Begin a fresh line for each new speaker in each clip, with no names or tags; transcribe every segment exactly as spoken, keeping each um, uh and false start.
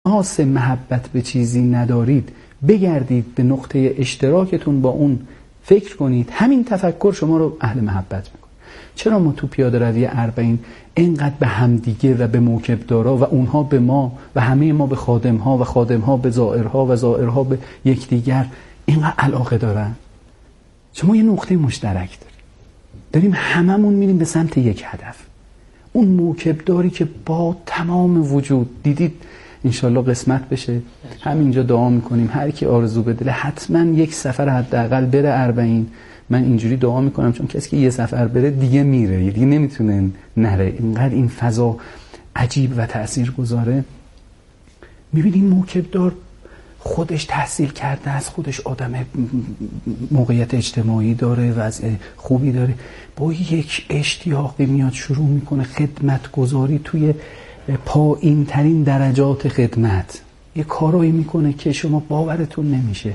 حاس محبت به چیزی ندارید، بگردید به نقطه اشتراکتون با اون فکر کنید، همین تفکر شما رو اهل محبت میکنه. چرا ما تو پیاده روی اربعین اینقدر به همدیگه و به موکبدارا و اونها به ما و همه ما به خادمها و خادمها به زائرها و زائرها به یکدیگر اینقدر علاقه دارن؟ چون ما یه نقطه مشترک داریم، داریم هممون میریم به سمت یک هدف. اون موکبداری که با تمام وجود دیدید انشالله قسمت بشه، همینجا دعا میکنیم هر کی آرزو به دل حتما یک سفر حداقل بره اربعین. من اینجوری دعا میکنم چون کسی که یه سفر بره دیگه میره، دیگه نمیتونه نره، اینقدر این فضا عجیب و تاثیرگذاره. میبینیم موکبدار خودش تحصیل کرده است، خودش آدم موقعیت اجتماعی داره، وضع خوبی داره، با یک اشتیاقی میاد شروع میکنه خدمت گذاری توی پایین ترین درجات خدمت. یه کارایی میکنه که شما باورتون نمیشه،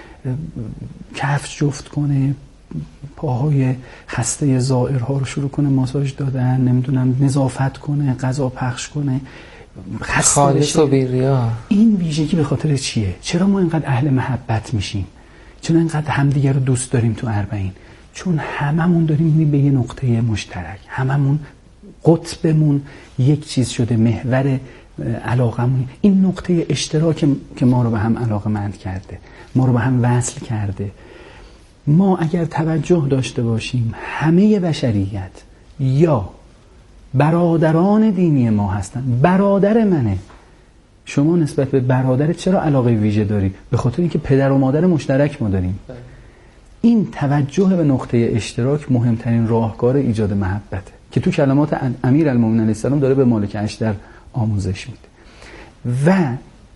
کفش جفت کنه، پاهای خسته زائرها رو شروع کنه ماساژ دادن، نمیدونم نظافت کنه، غذا پخش کنه،
خالص و بی‌ریا.
این ویژگی به خاطر چیه؟ چرا ما اینقدر اهل محبت میشیم؟ چرا اینقدر همدیگه رو دوست داریم تو اربعین؟ چون هممون داریم میریم به یه نقطه مشترک، هممون قطبمون یک چیز شده، محور علاقمون این نقطه اشتراک که ما رو به هم علاقه‌مند کرده، ما رو به هم وصل کرده. ما اگر توجه داشته باشیم همه بشریت یا برادران دینی ما هستن، برادر منه. شما نسبت به برادرت چرا علاقه ویژه داری؟ به خاطر اینکه پدر و مادر مشترک ما داریم. این توجه به نقطه اشتراک مهمترین راهکار ایجاد محبته که تو کلمات امیرالمومنین علیه السلام داره به مالک اشتر آموزش میده. و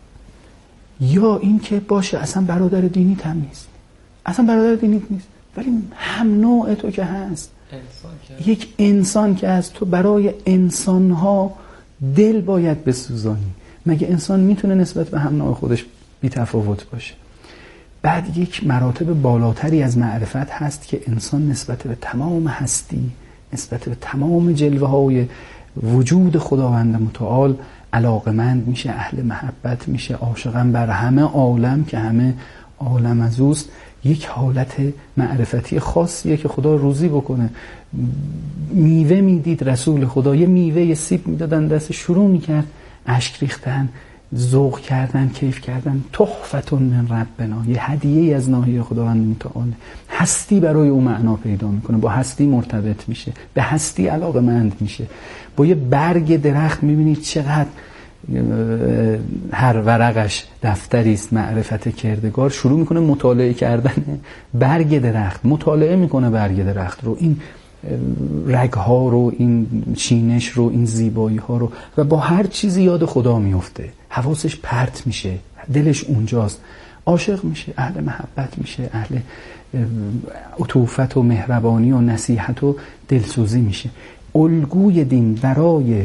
یا این که باشه اصلا برادر دینی هم نیست، اصلا برادر دینی نیست، ولی هم نوع تو که هست، انسان یک انسان که هست، تو برای انسانها دل باید بسوزانی. مگه انسان میتونه نسبت به هم نوع خودش بی تفاوت باشه؟ بعد یک مراتب بالاتری از معرفت هست که انسان نسبت به تمام هستی، نسبت به تمام جلوه های وجود خداوند متعال علاقمند میشه، اهل محبت میشه، عاشقم بر همه عالم که همه عالم از اوست. یک حالت معرفتی خاصیه که خدا روزی بکنه. میوه میدید رسول خدا، یه میوه یه سیب میدادن دست، شروع میکرد اشک ریختن، ذوق کردن، کیف کردن. تحفتون من ربنا، یه هدیه از ناحیه خداوند متعال. هستی برای او معنا پیدا میکنه، با هستی مرتبط میشه، به هستی علاقه‌مند میشه. با یه برگ درخت میبینید چقدر هر ورقش دفتری است معرفت کردگار، شروع میکنه مطالعه کردن برگ درخت، مطالعه میکنه برگ درخت رو، این رگها رو، این چینش رو، این زیبایی ها رو، و با هر چیزی یاد خدا میفته، حواسش پرت میشه، دلش اونجاست، عاشق میشه، اهل محبت میشه، اهل عطوفت و مهربانی و نصیحت و دلسوزی میشه. الگوی دین برای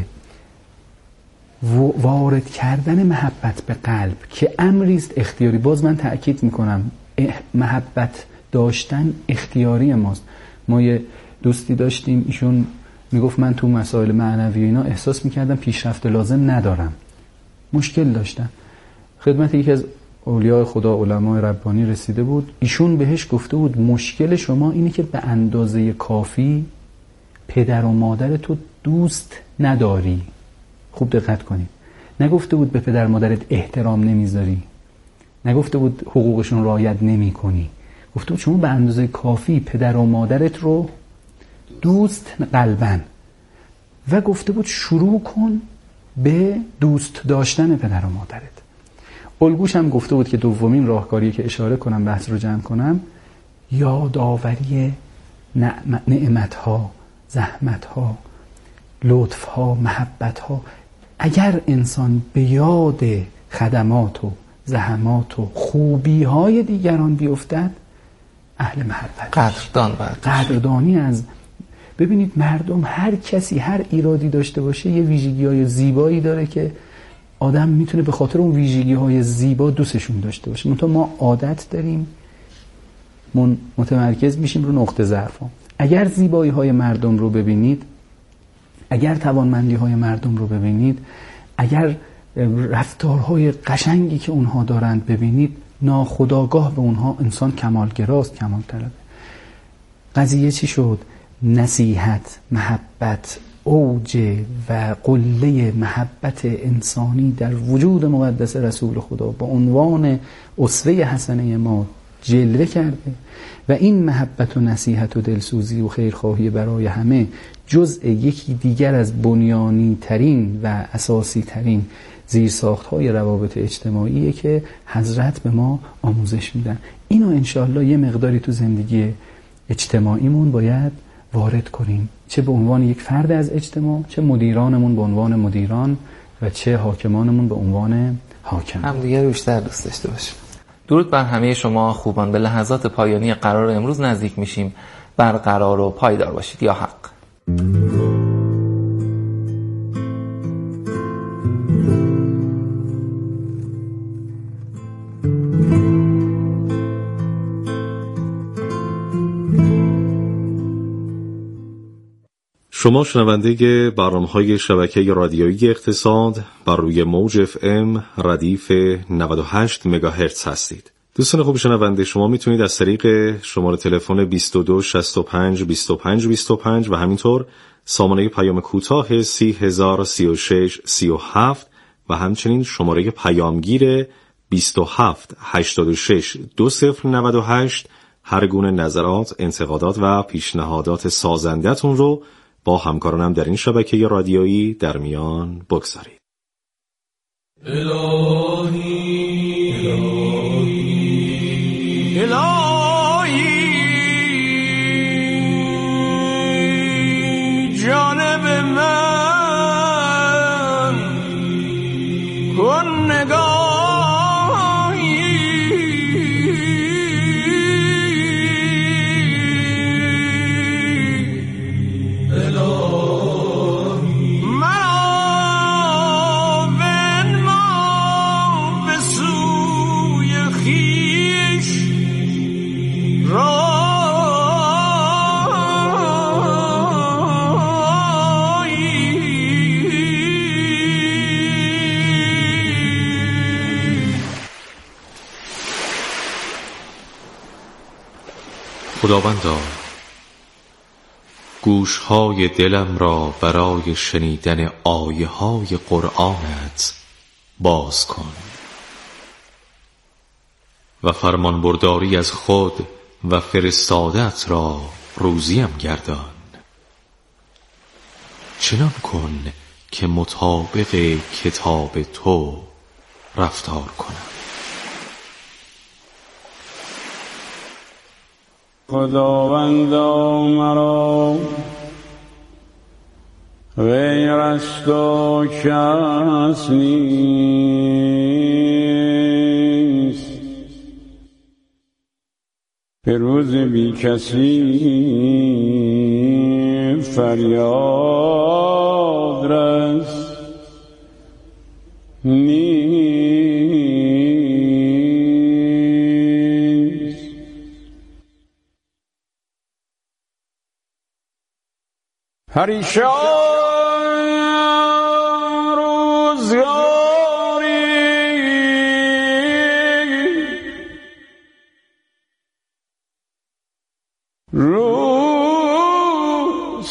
وارد کردن محبت به قلب که امری است اختیاری، باز من تأکید میکنم محبت داشتن اختیاری ماست. ما یه دوستی داشتیم، ایشون میگفت من تو مسائل معنوی اینا احساس میکردم پیشرفت لازم ندارم، مشکل داشتم. خدمت یکی از اولیاء خدا، علمای ربانی رسیده بود، ایشون بهش گفته بود مشکل شما اینه که به اندازه کافی پدر و مادر تو دوست نداری. خوب دقت کنید، نگفته بود به پدر مادرت احترام نمیذاری، نگفته بود حقوقشون رعایت نمی کنی، گفته بود شما به اندازه کافی پدر و مادرت رو دوست قلبن، و گفته بود شروع کن به دوست داشتن پدر و مادرت. الگوش هم گفته بود که دومین راهکاری که اشاره کنم بحث رو جمع کنم، یادآوری نعمت‌ها، زحمت‌ها، لطف‌ها، محبت‌ها. اگر انسان به یاد خدمات و زحمات و خوبی‌های دیگران بیفتد، اهل محبت،
قدردان باید،
قدردانی از. ببینید مردم هر کسی هر ایرادی داشته باشه یه ویژگی‌های زیبایی داره که آدم میتونه به خاطر اون ویژگی‌های زیبا دوستشون داشته باشه. منتها ما عادت داریم من متمرکز میشیم رو نقطه ضعف‌ها. اگر زیبایی‌های مردم رو ببینید، اگر توانمندی‌های مردم رو ببینید، اگر رفتارهای قشنگی که اونها دارند ببینید، ناخودآگاه به اونها انسان کمالگراست، کمال طلبه. قضیه چی شد؟ نصیحت، محبت، اوج و قله محبت انسانی در وجود مقدس رسول خدا با عنوان اسوه حسنه ما جلوه کرده و این محبت و نصیحت و دلسوزی و خیرخواهی برای همه جزء یکی دیگر از بنیانی ترین و اساسی ترین زیرساخت های روابط اجتماعیه که حضرت به ما آموزش میدن. اینو انشاءالله یه مقداری تو زندگی اجتماعیمون باید وارد کنیم، چه به عنوان یک فرد از اجتماع، چه مدیرانمون به عنوان مدیران و چه حاکمانمون به عنوان حاکم.
هم دیگه بیشتر دوست داشته باشیم. درود بر همه شما خوبان. به لحظات پایانی قرار امروز نزدیک میشیم. برقرار و پایدار باشید. یا حق.
شما شنونده برنامه‌های شبکه رادیویی اقتصاد بر روی موج اف ام ردیف نود و هشت مگاهرتز هستید. دوستان خوب شنونده، شما میتونید از طریق شماره تلفن بیست و دو شصت و پنج بیست و پنج بیست و پنج و همینطور سامانه پیام کوتاه سی هزار و سی و شش سی و هفت و همچنین شماره پیامگیر بیست و هفت هشتاد و شش دو صفر نود و هشت هر گونه نظرات، انتقادات و پیشنهادات سازنده‌تون رو با همکارانم در این شبکه رادیویی در میان بگذارید.
الهی الهی الهی جانب من کن نگاه
خداوندا، گوشهای دلم را برای شنیدن آیه های قرآنت باز کن و فرمان برداری از خود و فرستادت را روزیم گردان. چنان کن که مطابق کتاب تو رفتار کنم.
خداوندا مرا غیر از تو کس نیست، به روز بی کسی فریاد رس نیست. پریشان روزگاری روز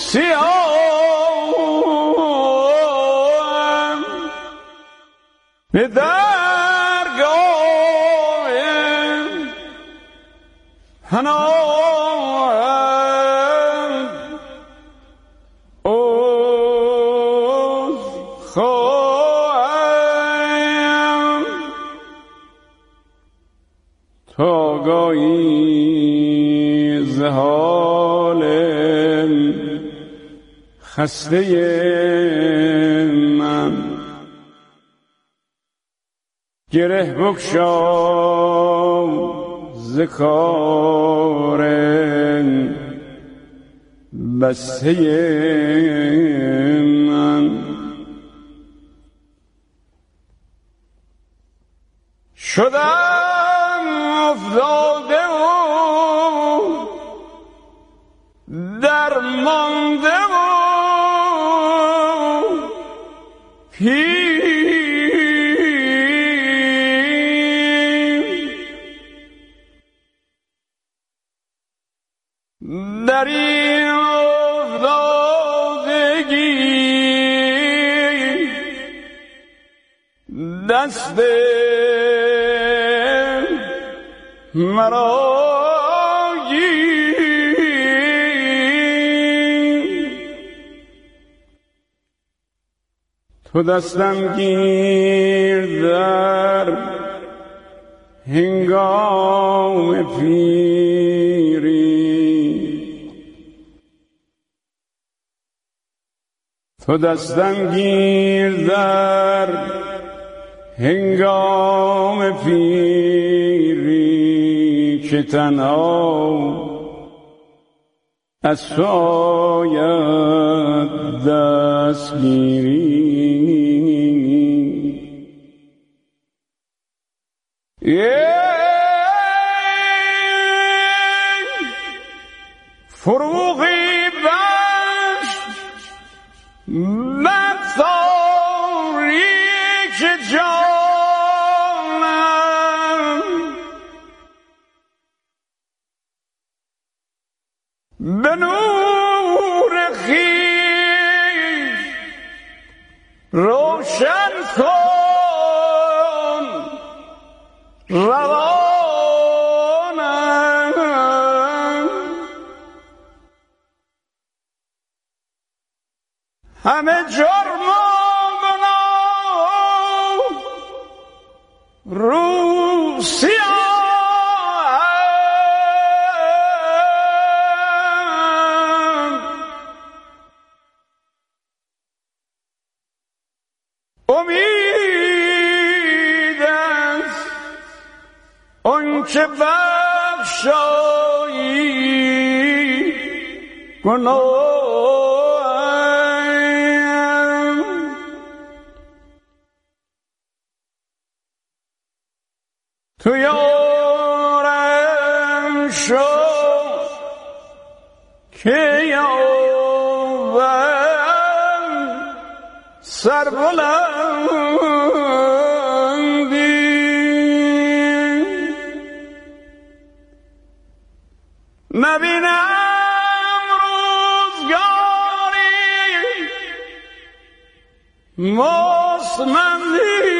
سیاه به درگاه حنا تاگاهی ز حال خسته من، گره بگشا ز کار بسته من. شدم افتاده و درمانده و پیش در این افتادگی دست مرا تو دستم گیر در هنگام پیری، تو دستم گیر در هنگام پیری که تنها از تو آید دستگیری. فروغی بخش بر تاریک جانم، به نور خویش روشن کن روانم. همه جرم و گناه رو سیاهم، امید است آن که بخشایی گناهم. تو یارم شو که یاوم سربلندی، نبینم روزگاری مستمندی،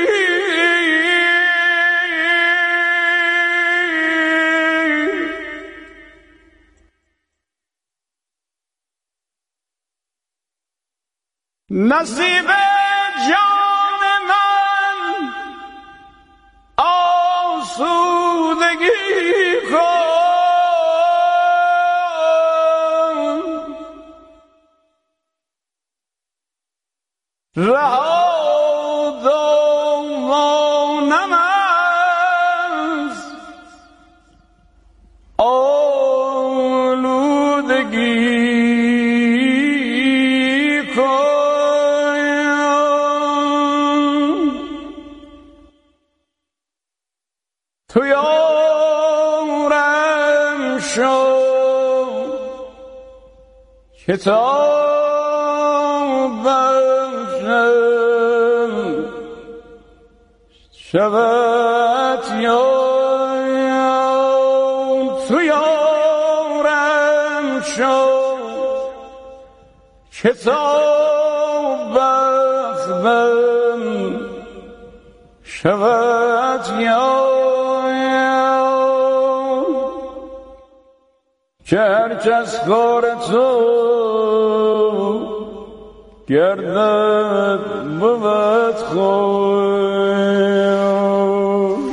نصیب جان من آسودگی کن، رها دامانم از آلودگی کن. تو یارم شو که تا بخشم شود یار. تو یارم شو که تا بخشم شود یار. که هر کس کار تو گردد بود خود.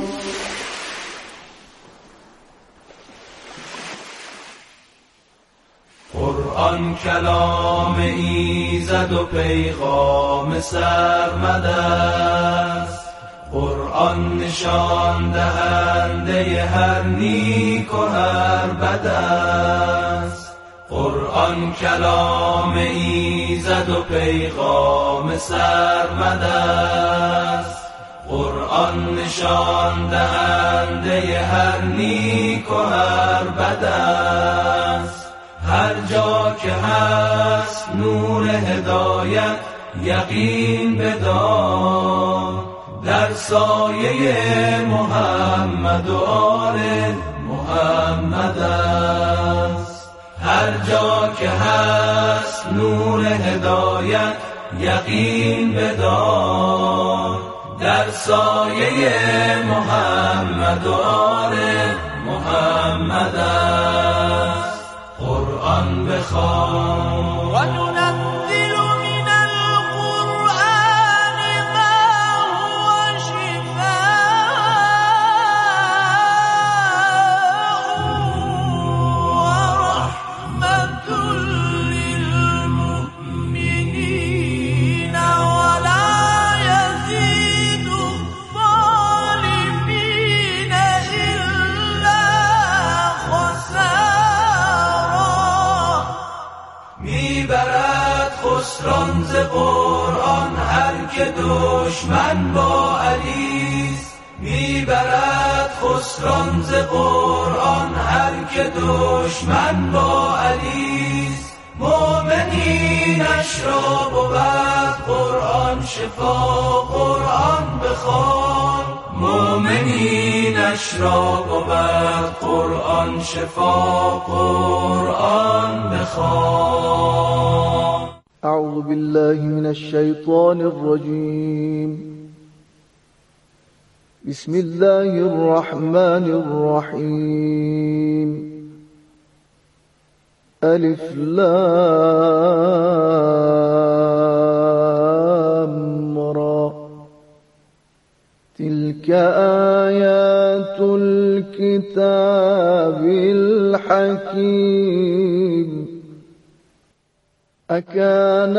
قرآن کلام ایزد و پیغام سرمد است، قرآن نشان دهنده هر نیک و هر بد است. قرآن کلام ایزد و پیغام سرمد است، قرآن نشان دهنده هر نیک و هر بد است. هر جا که هست نور هدایت یقین بدار، در سایه محمد و آل محمد است. هر هر جا که هست نور هدایت یقین بدار، در سایه محمد و آل محمد است. قرآن بخوان
و ننزل من القرآن ما هو شفاء و رحمة للمؤمنین ولا يزيد الظالمین إلا خسارا.
میبرد خسران ز قرآن هر که دشمن با علیست، میبرد خسران ز قرآن هر که دشمن با علیست. مؤمنینش را بود قرآن شفا، قرآن بخوان. مؤمنینش را بود قرآن شفا، قرآن بخوان.
أعوذ بالله من الشيطان الرجيم. بسم الله الرحمن الرحيم. ألف لام را. تلك آيات الكتاب الحكيم. أكان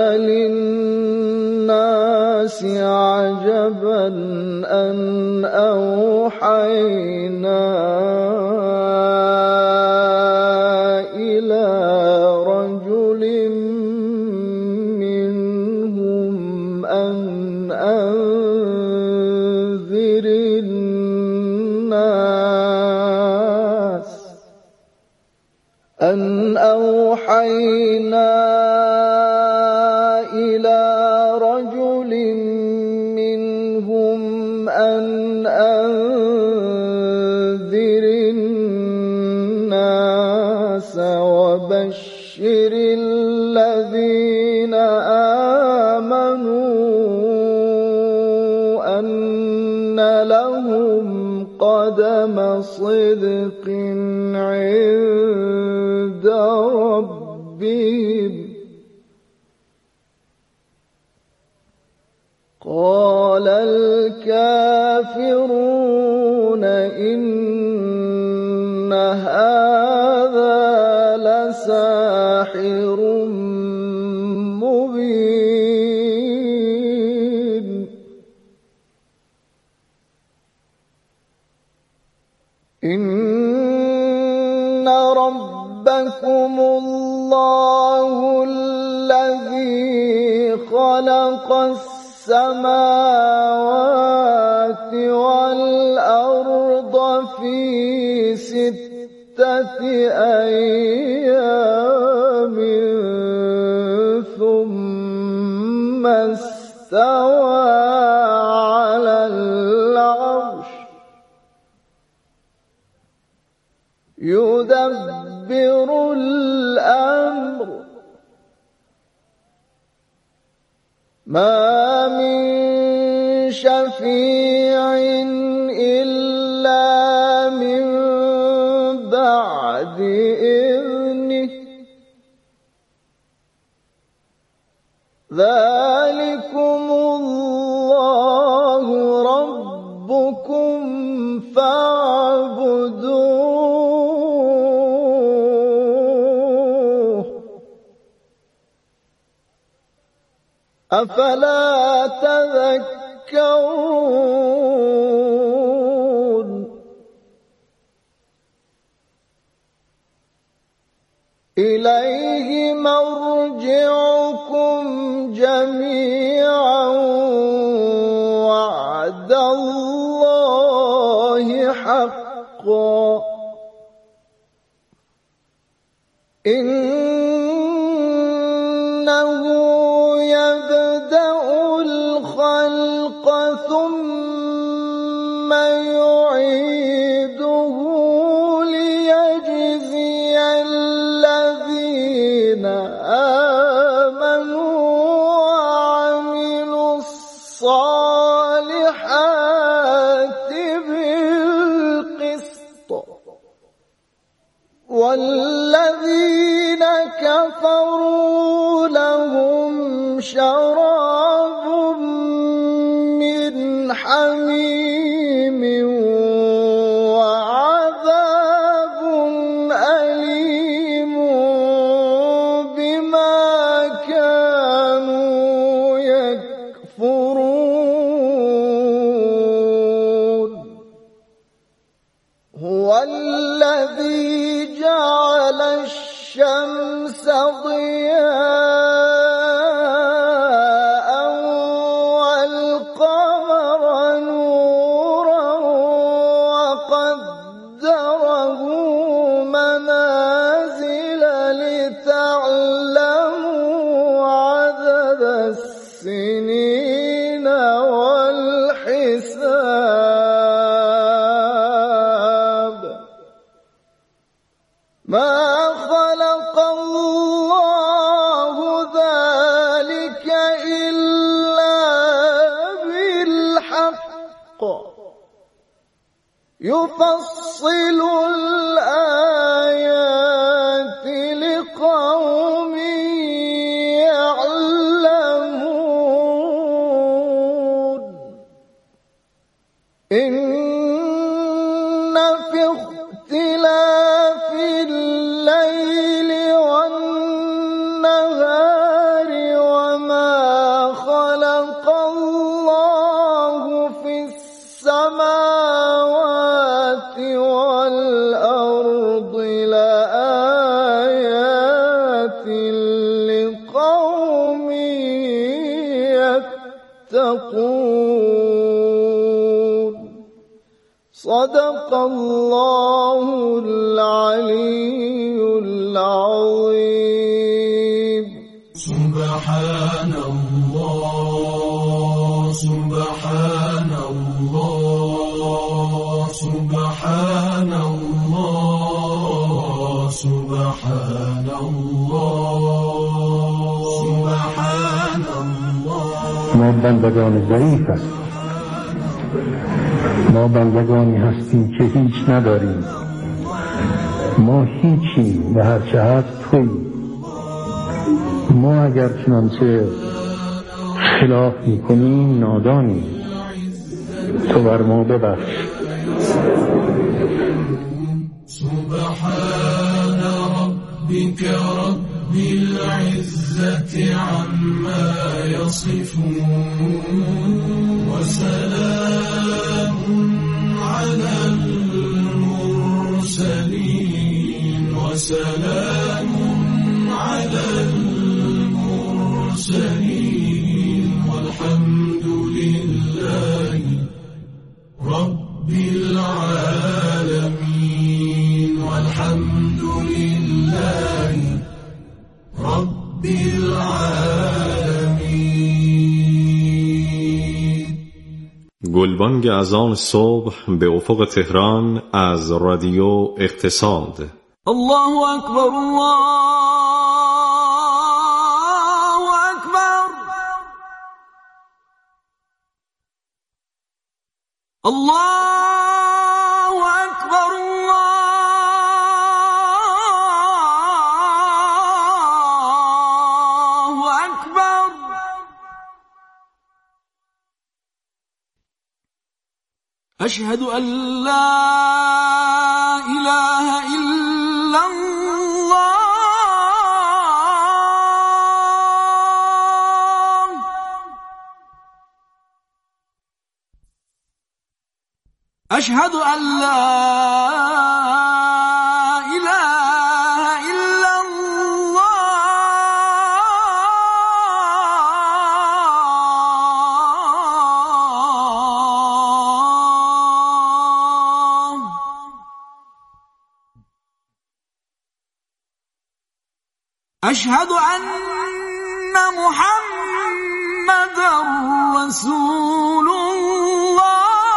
للناس عجبا أن أوحينا إلى رجل منهم أن أنذر الناس أن أوحينا إلى رجل منهم أن أنذر الناس وبشر الذين آمنوا أن لهم قدم صدق عند ربهم. قال الكافرون إن هذا لساحر مبين. إن ربكم الله الذي خلق السماوات والأرض في ستة أيام ثم استوى على العرش يدبر الأمر ما من شفيع إلا من بعد إذنه ذلكم الله ربكم فاعبدوه أفلا تذكرون إليه مرجعكم جميعا وعد الله حقا إنه يبدأ الخلق ثم يعيده ليجزي الذين كفروا لهم شراب من حميم وعذاب أليم بما كانوا يكفرون. هو الذي جعل الشمس ضياء والقمر نورا وقدره منازل لتعلموا عدد السنين والحساب. ما خلق الله ذلك إلا بالحق يفصل الآيات لقوم يعلمون. إن في اختلاف الليل والنهار وما خلق الله في السماوات والأرض لآيات لقوم يتقون. صدق الله العلي العظيم.
سبحان الله سبحان الله سبحان الله سبحان الله سبحان الله.
ما بندگان ضعیف هستیم، ما بندگانی هستیم که هیچ نداریم، ما هیچیم و هرچه هست تویی. ما اگر چنانچه خلاف میکنیم نادانیم، تو بر ما ببخش.
سبحان ربك رب العزة عما يصفون وسلام على المرسلين وسلام على المرسلين والحمد لله رب العالمين والحمد لله رب العالمين.
گلبانگ اذان صبح به افق تهران از رادیو اقتصاد.
الله اکبر الله اکبر الله اکبر الله اکبر. اشهد ان لا اله الا الله. اشهد ان لا اله الا الله. اشهد ان محمدا رسول الله.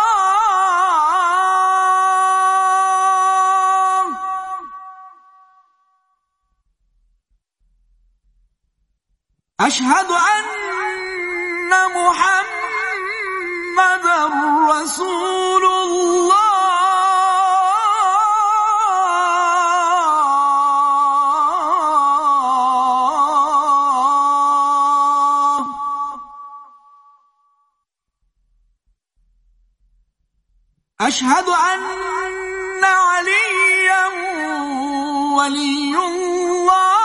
اشهد ان محمدا رسول الله. أشهد أن عليا ولي الله.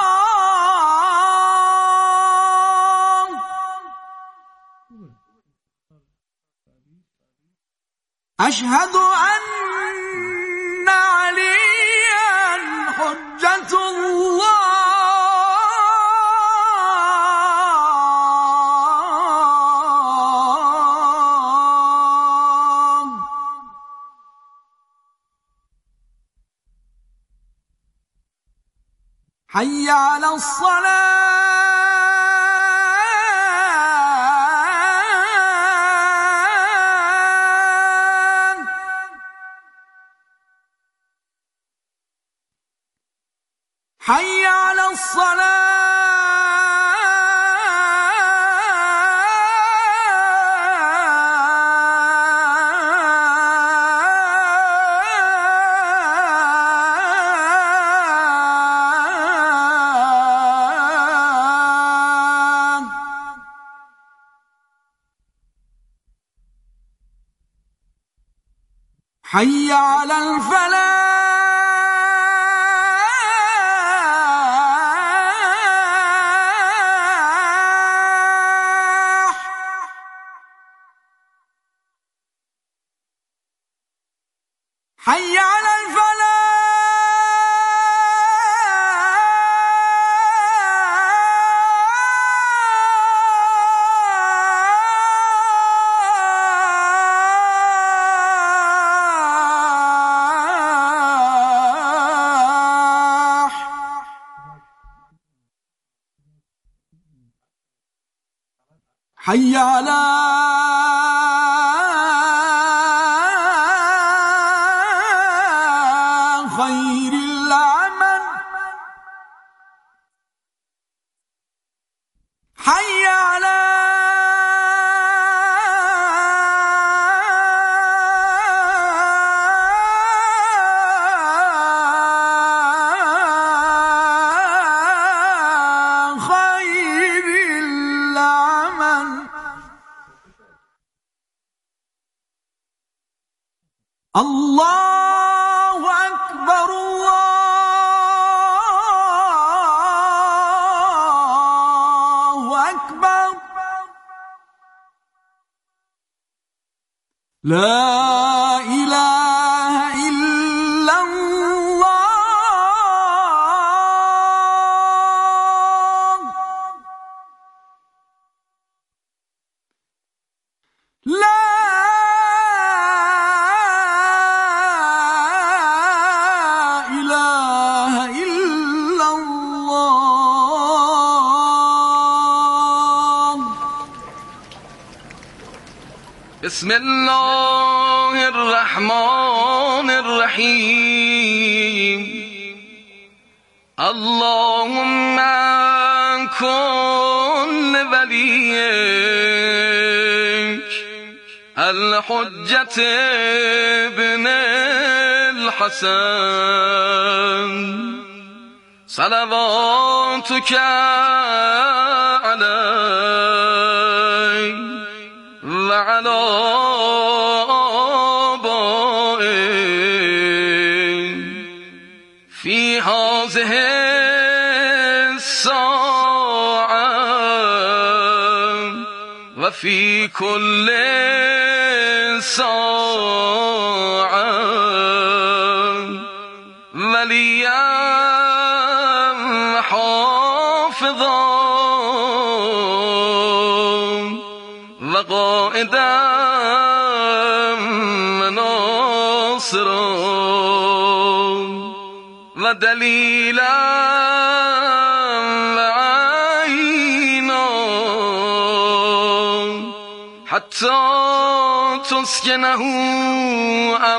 أشهد أن عليا حجة الله. حي على الصلاة. حي على الصلاة. حي على الفلاح. حي على الفلاح. حي على خير العمل. حي على خير العمل. الله أكبر الله أكبر. لا إله إلا الله. لا
بسم الله الرحمن الرحيم. اللهم كن وليك الحجة ابن الحسن صلواتك عليه وعلى آبائه في هذه الساعة وفي كل ساعة وليا حافظا وقائدا وناصرا ودليلا وعينا حتى تسكنه